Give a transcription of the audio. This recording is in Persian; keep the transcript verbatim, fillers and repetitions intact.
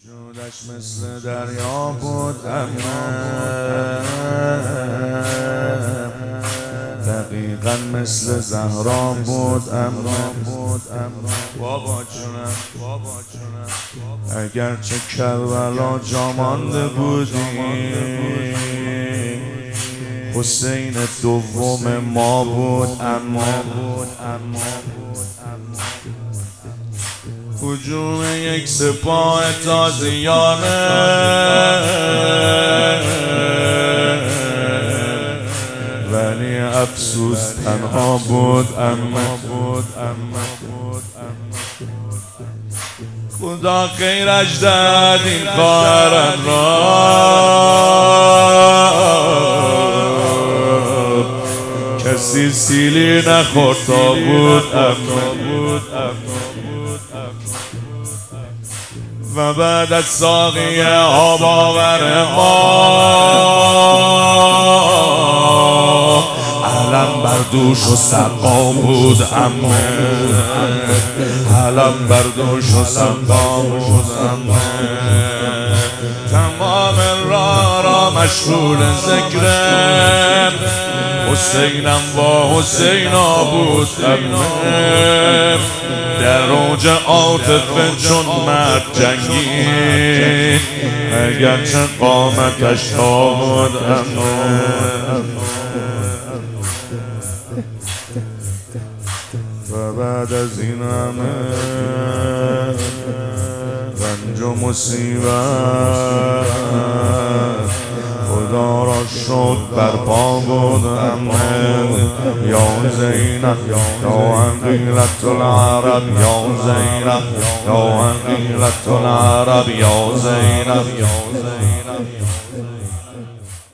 وجودش مثل دریا بود اما دقیقا مثل زهرا بود اما بابا جونم اگرچه کربلا جا مانده بودی حسین دوم ما بود اما هجوم یک سپاه تازیانه ولی افسوس تنها بود اما خدا خیرش داد این خواهرم را کسی سیلی نخورد تا بود اما و بعد از ساقی آب آور ما علم بر دوش و سقا بود اما علم بر دوش و سقا بود اما تمام راه را مشغول ذکرم حسینم با حسینا بود اما در اوج عاطفه چون مرد جنگید اگرچه قامتش تا بود اما و بعد از این همه رنج و مصیبت خدا را شد برپا بود اما یا زینب یا حقیقت العرب یا زینب یا حقیقت العرب یا زینب